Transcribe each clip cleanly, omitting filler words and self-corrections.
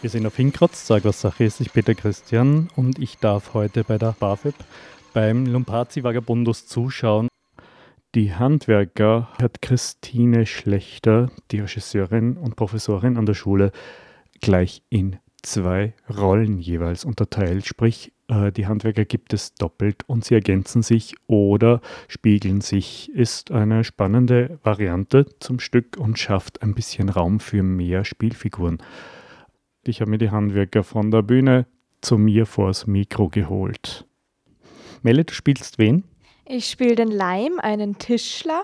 Wir sind auf Hinkrotz, sag was Sache ist. Ich bin der Christian und ich darf heute bei der BAföB beim Lumpazi Vagabundus zuschauen. Die Handwerker hat Christine Schlechter, die Regisseurin und Professorin an der Schule, gleich in 2 Rollen jeweils unterteilt. Sprich, die Handwerker gibt es doppelt und sie ergänzen sich oder spiegeln sich. Ist eine spannende Variante zum Stück und schafft ein bisschen Raum für mehr Spielfiguren. Ich habe mir die Handwerker von der Bühne zu mir vors Mikro geholt. Melle, du spielst wen? Ich spiele den Leim, einen Tischler.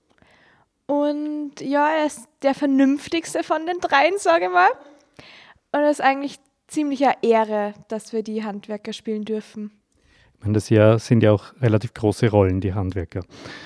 Und ja, er ist der vernünftigste von den dreien, sage ich mal. Und es ist eigentlich ziemlich eine Ehre, dass wir die Handwerker spielen dürfen. Ich meine, sind ja auch relativ große Rollen, die Handwerker.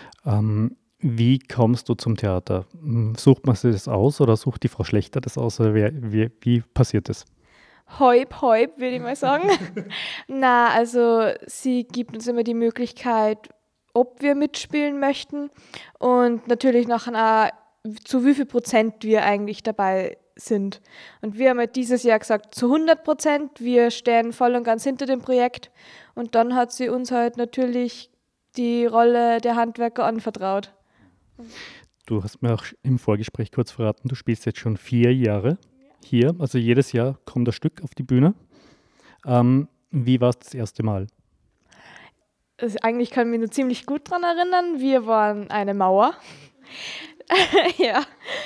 Wie kommst du zum Theater? Sucht man sich das aus oder sucht die Frau Schlechter das aus? Oder wie passiert das? Häub, würde ich mal sagen. Na, also sie gibt uns immer die Möglichkeit, ob wir mitspielen möchten und natürlich nachher auch, zu wie viel Prozent wir eigentlich dabei sind. Und wir haben halt dieses Jahr gesagt, zu 100%, wir stehen voll und ganz hinter dem Projekt. Und dann hat sie uns halt natürlich die Rolle der Handwerker anvertraut. Du hast mir auch im Vorgespräch kurz verraten, du spielst jetzt schon 4 Jahre hier. Also jedes Jahr kommt das Stück auf die Bühne. Wie war es das erste Mal? Also eigentlich kann ich mich nur ziemlich gut daran erinnern. Wir waren eine Mauer. Ja,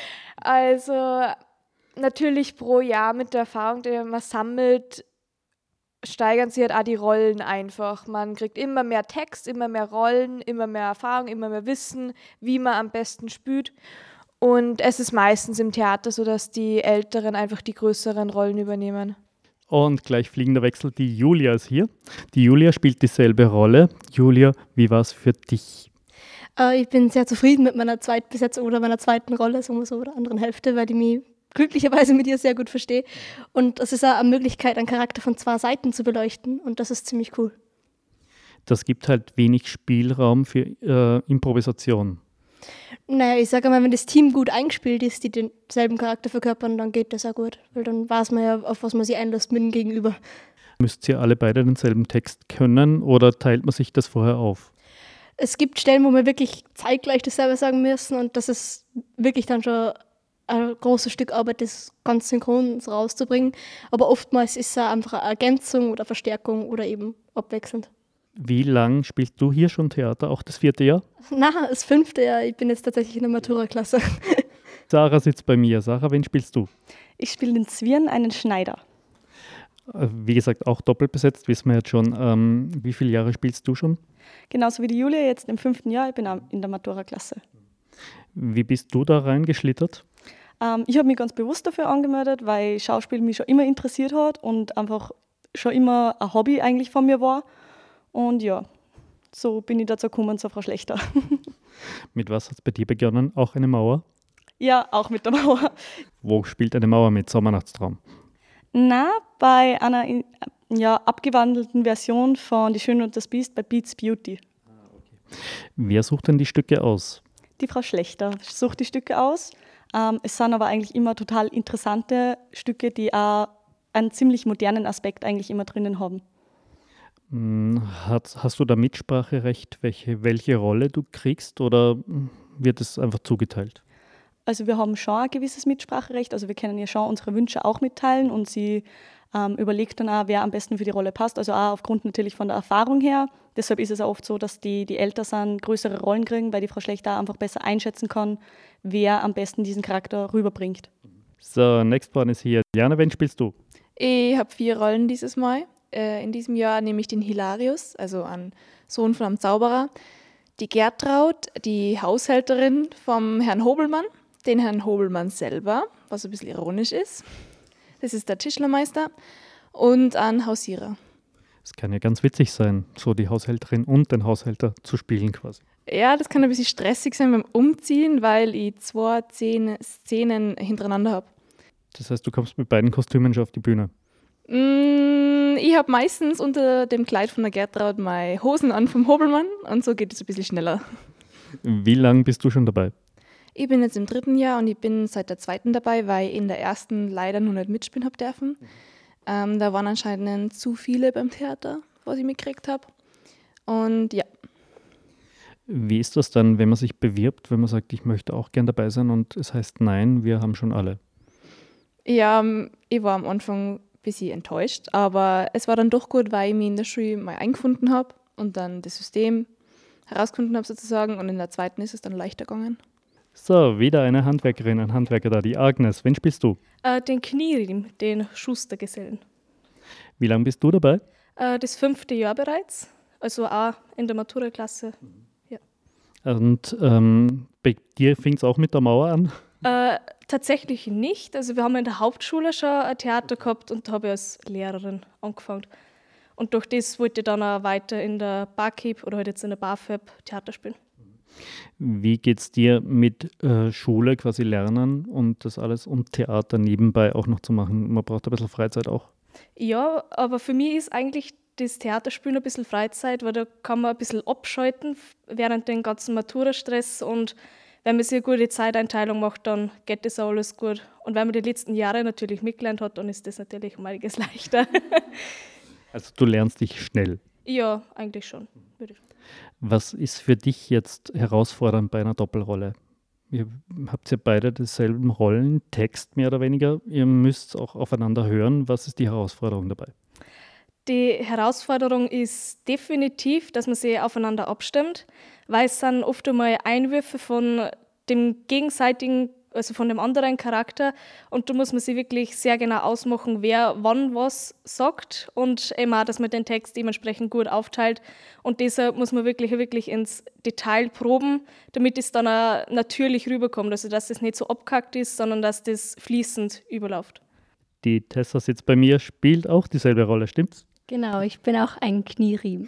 also natürlich pro Jahr mit der Erfahrung, die man sammelt, steigern sich halt auch die Rollen einfach. Man kriegt immer mehr Text, immer mehr Rollen, immer mehr Erfahrung, immer mehr Wissen, wie man am besten spielt. Und es ist meistens im Theater so, dass die Älteren einfach die größeren Rollen übernehmen. Und gleich fliegender Wechsel, die Julia ist hier. Die Julia spielt dieselbe Rolle. Julia, wie war es für dich? Ich bin sehr zufrieden mit meiner Zweitbesetzung oder meiner zweiten Rolle, sagen wir so, oder anderen Hälfte, weil ich mich glücklicherweise mit ihr sehr gut verstehe. Und es ist auch eine Möglichkeit, einen Charakter von 2 Seiten zu beleuchten und das ist ziemlich cool. Das gibt halt wenig Spielraum für Improvisation. Naja, ich sage mal, wenn das Team gut eingespielt ist, die denselben Charakter verkörpern, dann geht das auch gut. Weil dann weiß man ja, auf was man sich einlässt mit dem Gegenüber. Müsst ihr alle beide denselben Text können oder teilt man sich das vorher auf? Es gibt Stellen, wo wir wirklich zeitgleich dasselbe sagen müssen und das ist wirklich dann schon ein großes Stück Arbeit, das ganz synchron rauszubringen. Aber oftmals ist es einfach eine Ergänzung oder Verstärkung oder eben abwechselnd. Wie lang spielst du hier schon Theater? Auch das 4. Jahr? Nein, das 5. Jahr. Ich bin jetzt tatsächlich in der Matura-Klasse. Sarah sitzt bei mir. Sarah, wen spielst du? Ich spiele den Zwirn, einen Schneider. Wie gesagt, auch doppelt besetzt, wissen wir jetzt schon. Wie viele Jahre spielst du schon? Genauso wie die Julia jetzt im 5. Jahr. Ich bin auch in der Matura-Klasse. Wie bist du da reingeschlittert? Ich habe mich ganz bewusst dafür angemeldet, weil Schauspiel mich schon immer interessiert hat und einfach schon immer ein Hobby eigentlich von mir war. Und ja, so bin ich dazu gekommen zur Frau Schlechter. Mit was hat es bei dir begonnen? Auch eine Mauer? Ja, auch mit der Mauer. Wo spielt eine Mauer mit? Sommernachtstraum? Na, bei einer abgewandelten Version von Die Schöne und das Biest bei Beats Beauty. Wer sucht denn die Stücke aus? Die Frau Schlechter sucht die Stücke aus. Es sind aber eigentlich immer total interessante Stücke, die auch einen ziemlich modernen Aspekt eigentlich immer drinnen haben. Hast du da Mitspracherecht, welche Rolle du kriegst oder wird es einfach zugeteilt? Also wir haben schon ein gewisses Mitspracherecht, also wir können ja schon unsere Wünsche auch mitteilen und sie überlegt dann auch, wer am besten für die Rolle passt, also auch aufgrund natürlich von der Erfahrung her. Deshalb ist es auch oft so, dass die älter sind, größere Rollen kriegen, weil die Frau Schlechter einfach besser einschätzen kann, wer am besten diesen Charakter rüberbringt. So, next one ist hier. Jana, wen spielst du? Ich habe 4 Rollen dieses Mal. In diesem Jahr nehme ich den Hilarius, also einen Sohn von einem Zauberer, die Gertraud, die Haushälterin vom Herrn Hobelmann, den Herrn Hobelmann selber, was ein bisschen ironisch ist. Das ist der Tischlermeister und einen Hausierer. Es kann ja ganz witzig sein, so die Haushälterin und den Haushälter zu spielen quasi. Ja, das kann ein bisschen stressig sein beim Umziehen, weil ich 2 Szenen hintereinander habe. Das heißt, du kommst mit beiden Kostümen schon auf die Bühne? Ich habe meistens unter dem Kleid von der Gertraud meine Hosen an vom Hobelmann und so geht es ein bisschen schneller. Wie lange bist du schon dabei? Ich bin jetzt im 3. Jahr und ich bin seit der 2. dabei, weil ich in der 1. leider noch nicht mitspielen habe dürfen. Da waren anscheinend zu viele beim Theater, was ich mitgekriegt habe. Und ja, Wie ist das dann, wenn man sich bewirbt, wenn man sagt, ich möchte auch gern dabei sein und es heißt nein, wir haben schon alle? ja, ich war am Anfang ein bisschen enttäuscht, aber es war dann doch gut, weil ich mich in der Schule mal eingefunden habe und dann das System herausgefunden habe sozusagen, und in der 2. ist es dann leichter gegangen. So, wieder eine Handwerkerin, ein Handwerker da, die Agnes. Wen spielst du? Den Kniriem, den Schustergesellen. Wie lange bist du dabei? Das 5. Jahr bereits, also auch in der Matura-Klasse. Und bei dir fing es auch mit der Mauer an? Tatsächlich nicht. Also wir haben in der Hauptschule schon ein Theater gehabt und da habe ich als Lehrerin angefangen. Und durch das wollte ich dann auch weiter in der Barkeep oder halt jetzt in der BAföB Theater spielen. Wie geht es dir mit Schule, quasi Lernen und das alles und Theater nebenbei auch noch zu machen? Man braucht ein bisschen Freizeit auch. Ja, aber für mich ist eigentlich das Theaterspielen ein bisschen Freizeit, weil da kann man ein bisschen abschalten während dem ganzen Maturastress, und wenn man sich eine gute Zeiteinteilung macht, dann geht das auch alles gut. Und wenn man die letzten Jahre natürlich mitgelernt hat, dann ist das natürlich um einiges leichter. Also du lernst dich schnell. Ja, eigentlich schon. Würde ich. Was ist für dich jetzt herausfordernd bei einer Doppelrolle? Ihr habt ja beide dieselben Rollen, Text mehr oder weniger. Ihr müsst auch aufeinander hören. Was ist die Herausforderung dabei? Die Herausforderung ist definitiv, dass man sich aufeinander abstimmt, weil es sind oft einmal Einwürfe von dem gegenseitigen, also von dem anderen Charakter, und da muss man sich wirklich sehr genau ausmachen, wer wann was sagt, und eben auch, dass man den Text dementsprechend gut aufteilt, und deshalb muss man wirklich ins Detail proben, damit es dann auch natürlich rüberkommt, also dass es nicht so abgehackt ist, sondern dass das fließend überläuft. Die Tessa sitzt bei mir, spielt auch dieselbe Rolle, stimmt's? Genau, ich bin auch ein Kniriem.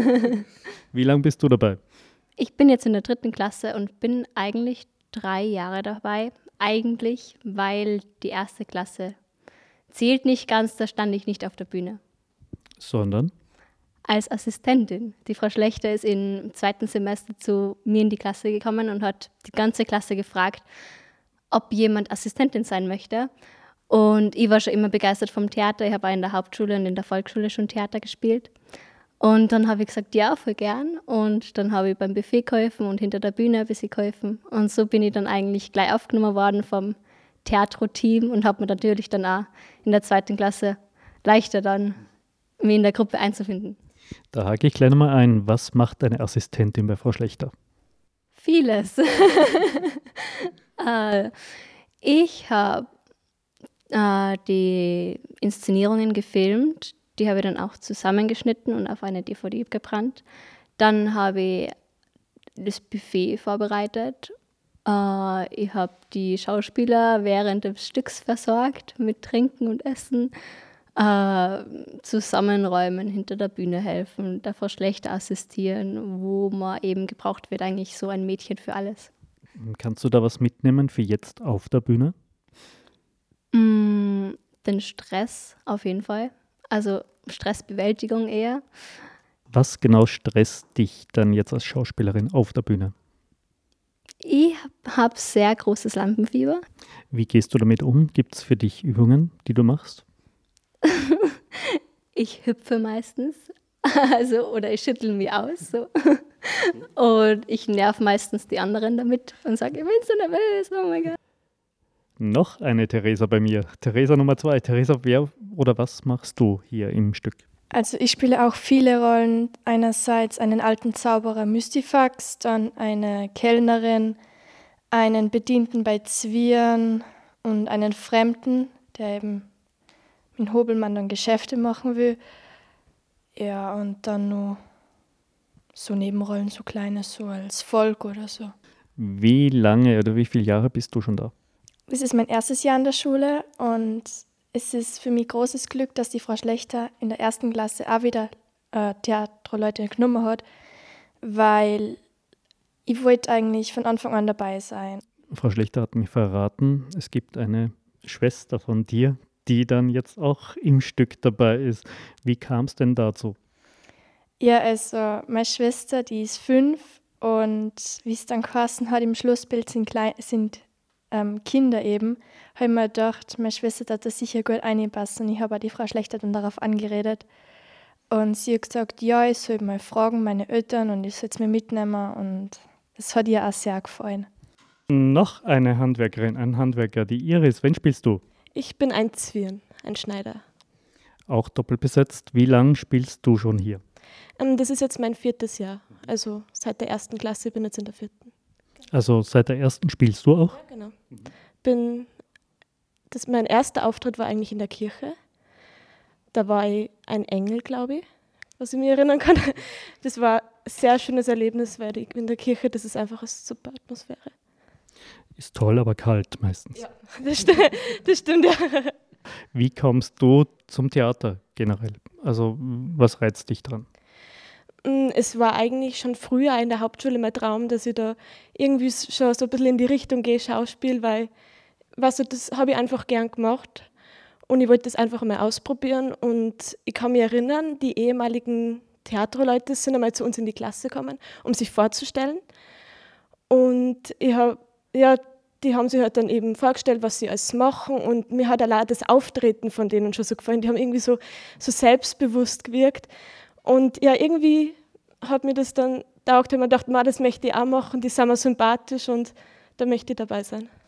Wie lange bist du dabei? Ich bin jetzt in der 3. Klasse und bin eigentlich 3 Jahre dabei. Eigentlich, weil die 1. Klasse zählt nicht ganz, da stand ich nicht auf der Bühne. Sondern? Als Assistentin. Die Frau Schlechter ist im 2. Semester zu mir in die Klasse gekommen und hat die ganze Klasse gefragt, ob jemand Assistentin sein möchte. Und ich war schon immer begeistert vom Theater. Ich habe auch in der Hauptschule und in der Volksschule schon Theater gespielt. Und dann habe ich gesagt, ja, voll gern. Und dann habe ich beim Buffet geholfen und hinter der Bühne ein bisschen geholfen. Und so bin ich dann eigentlich gleich aufgenommen worden vom Theatro-Team und habe mir natürlich dann auch in der 2. Klasse leichter dann, mich in der Gruppe einzufinden. Da hake ich gleich nochmal ein. Was macht eine Assistentin bei Frau Schlechter? Vieles. Ich habe die Inszenierungen gefilmt. Die habe ich dann auch zusammengeschnitten und auf eine DVD gebrannt. Dann habe ich das Buffet vorbereitet. Ich habe die Schauspieler während des Stücks versorgt mit Trinken und Essen. Zusammenräumen, hinter der Bühne helfen, der Frau Schlechter assistieren, wo man eben gebraucht wird, eigentlich so ein Mädchen für alles. Kannst du da was mitnehmen für jetzt auf der Bühne? Den Stress auf jeden Fall. Also Stressbewältigung eher. Was genau stresst dich dann jetzt als Schauspielerin auf der Bühne? Ich habe sehr großes Lampenfieber. Wie gehst du damit um? Gibt es für dich Übungen, die du machst? Ich hüpfe meistens, oder ich schüttel mich aus. So. Und ich nerv meistens die anderen damit und sage, ich bin so nervös, oh mein Gott. Noch eine Theresa bei mir. Theresa Nummer 2. Theresa, wer oder was machst du hier im Stück? Also ich spiele auch viele Rollen. Einerseits einen alten Zauberer Mystifax, dann eine Kellnerin, einen Bedienten bei Zwirn und einen Fremden, der eben mit Hobelmann dann Geschäfte machen will. Ja, und dann nur so Nebenrollen, so kleine, so als Volk oder so. Wie lange oder wie viele Jahre bist du schon da? Es ist mein erstes Jahr in der Schule und es ist für mich großes Glück, dass die Frau Schlechter in der 1. Klasse auch wieder Theaterleute genommen hat, weil ich wollte eigentlich von Anfang an dabei sein. Frau Schlechter hat mich verraten, es gibt eine Schwester von dir, die dann jetzt auch im Stück dabei ist. Wie kam es denn dazu? Ja, also meine Schwester, die ist 5 Und wie es dann geheißen hat, im Schlussbild sind Kinder eben, habe ich mir gedacht, meine Schwester hat das sicher gut reinpassen. Und ich habe auch die Frau Schlechter dann darauf angeredet. Und sie hat gesagt, ja, ich soll mal fragen, meine Eltern, und ich soll es mir mitnehmen. Und das hat ihr auch sehr gefallen. Noch eine Handwerkerin, ein Handwerker, die Iris. Wen spielst du? Ich bin ein Zwirn, ein Schneider. Auch doppelt besetzt. Wie lange spielst du schon hier? Das ist jetzt mein 4. Jahr. Also seit der 1. Klasse bin ich jetzt in der 4. Also seit der ersten spielst du auch? Ja, genau. Mein erster Auftritt war eigentlich in der Kirche. Da war ich ein Engel, glaube ich, was ich mich erinnern kann. Das war ein sehr schönes Erlebnis, weil in der Kirche, das ist einfach eine super Atmosphäre. Ist toll, aber kalt meistens. Ja, das stimmt, ja. Wie kommst du zum Theater generell? Also was reizt dich dran? Es war eigentlich schon früher in der Hauptschule mein Traum, dass ich da irgendwie schon so ein bisschen in die Richtung gehe, Schauspiel, weil das habe ich einfach gern gemacht und ich wollte das einfach mal ausprobieren. Und ich kann mich erinnern, die ehemaligen Theaterleute sind einmal zu uns in die Klasse gekommen, um sich vorzustellen. Und die haben sich halt dann eben vorgestellt, was sie alles machen, und mir hat allein das Auftreten von denen schon so gefallen. Die haben irgendwie so selbstbewusst gewirkt. Und ja, irgendwie hat mir das dann taugt, wenn man dachte, das möchte ich auch machen, die sind mir sympathisch und da möchte ich dabei sein.